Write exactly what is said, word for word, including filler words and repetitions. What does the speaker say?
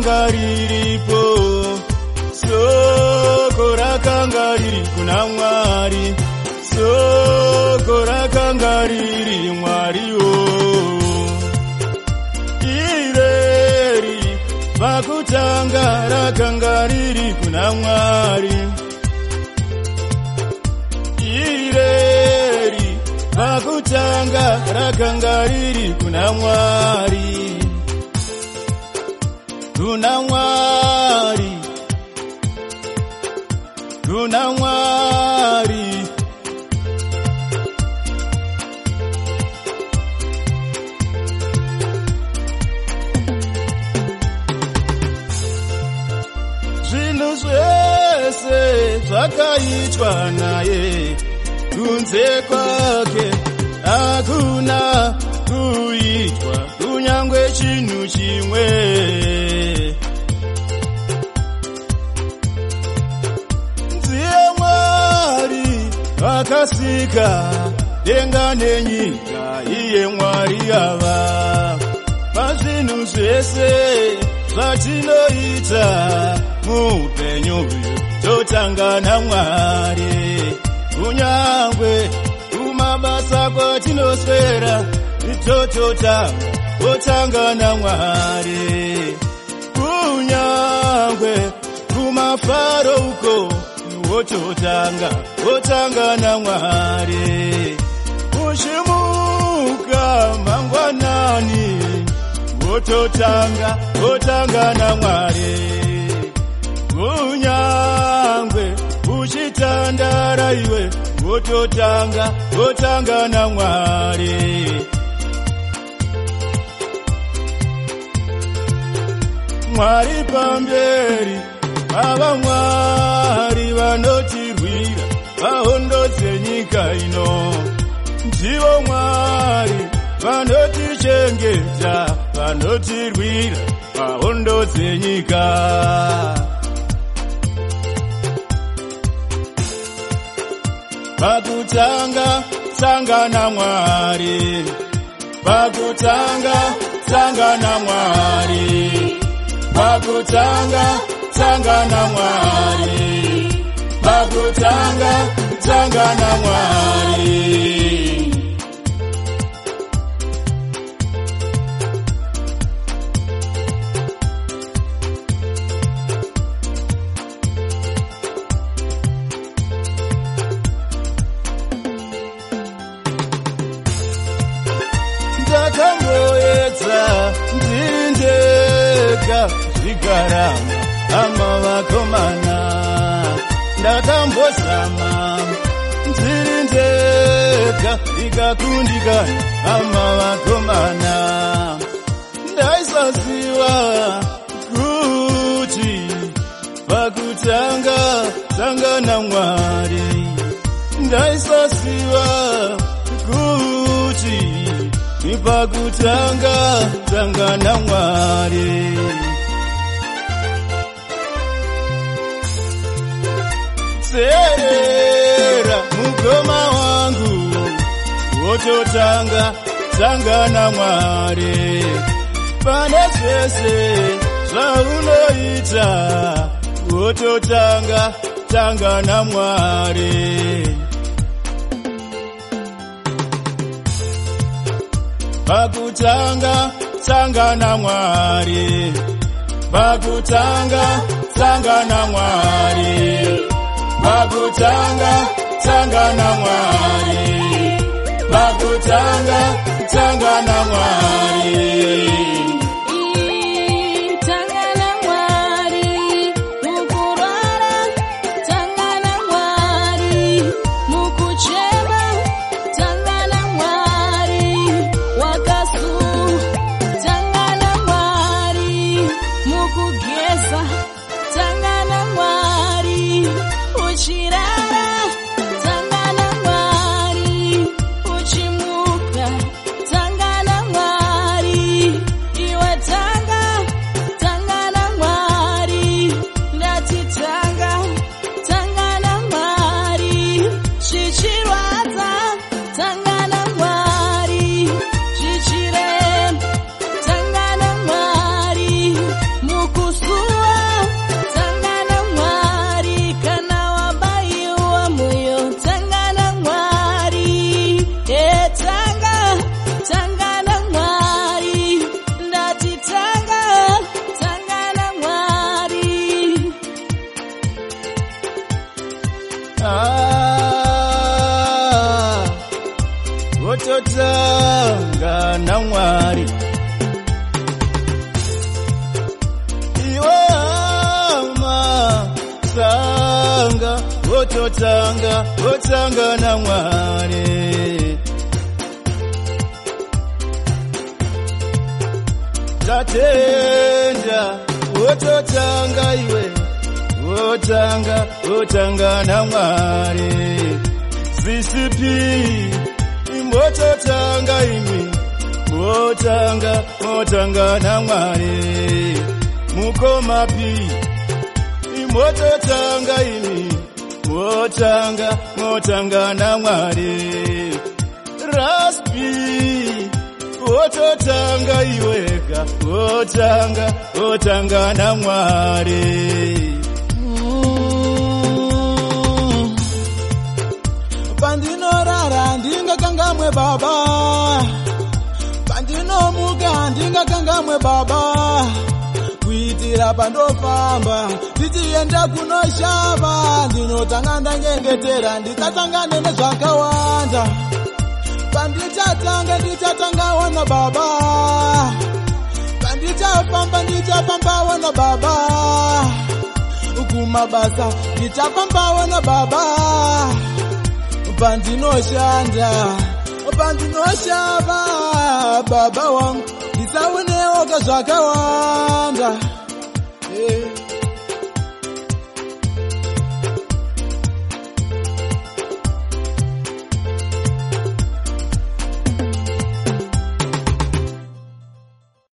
rakanga riripo, soko rakanga riri kuna Mwari, soko rakanga riri Mwariwo. Ireri pakutanga rakanga riri kuna Mwari, ireri pakutanga rakanga riri kuna Mwari, kuna Mwari, kuna Mwari. Zvinhu zvese zvakaitwa naye, kunze kwake hakuna kuitwa kunyangwe chinhu chimwe. Ndiye Mwari akasika denga nenyika, iye Mwari ava. Pazvinhu zvese zvatinoita muupenyu totanga naMwari, kunyangwe kumabasa kwatinoswera tototanga totanga naMwari, kunyangwe kumafaro uko wototanga totanga naMwari, kushimuka mangwanani wototanga totanga naMwari, kunyangwe uchitandara iwe wototanga totanga naMwari. Mwari pamberi ava Mwari vanotirwira pahondo dzenyika ino, ndivo Mwari vanotichengeta vanotirwira pahondo dzenyika. Pakutanga tanga naMwari, pakutanga tanga naMwari, pakutanga tanga naMwari, pakutanga tanga naMwari. Ndakamboedza ndiri ndega zvigarama ama vakomana, ndakambozama ndiri ndega ikakundikana ama vakomana, ndaisaziva kuti pakutanga tanga naMwari, ndaisaziva kuti pakutanga tanga naMwari. Serera mukoma wangu wototanga tanga naMwari, pane zvese zvaunoita wototanga tanga naMwari. Pakutanga tanga naMwari, pakutanga tanga naMwari, pakutanga tanga naMwari, pakutanga tanga naMwari. Kusu wototanga naMwari. Tanga, wototanga, wotanga naMwari. Tatenda, wototanga iwe, wotanga, wotanga naMwari. C C P, wototanga imi, wotanga, wotanga naMwari. Mukoma pi, wototanga ini, wotanga, wotanga naMwari. Raspi, wototanga iweka, wotanga, wotanga naMwari. Mm. Pandino rara ndinga kangamwe baba, pandino muga ndinga kangamwe baba. Kuitira pandofamba ndichienda kunoshava, ndinotanga ndanyengetera ndikatangane nezvakawanda. Pandichatanga ndichatanga wana baba, pandichafamba ndichafamba wana baba. Kumabasa ndichafamba wana baba. Pandinoshanda pandinoshava baba wangu, ndisaonewo zvakawanda. Hey.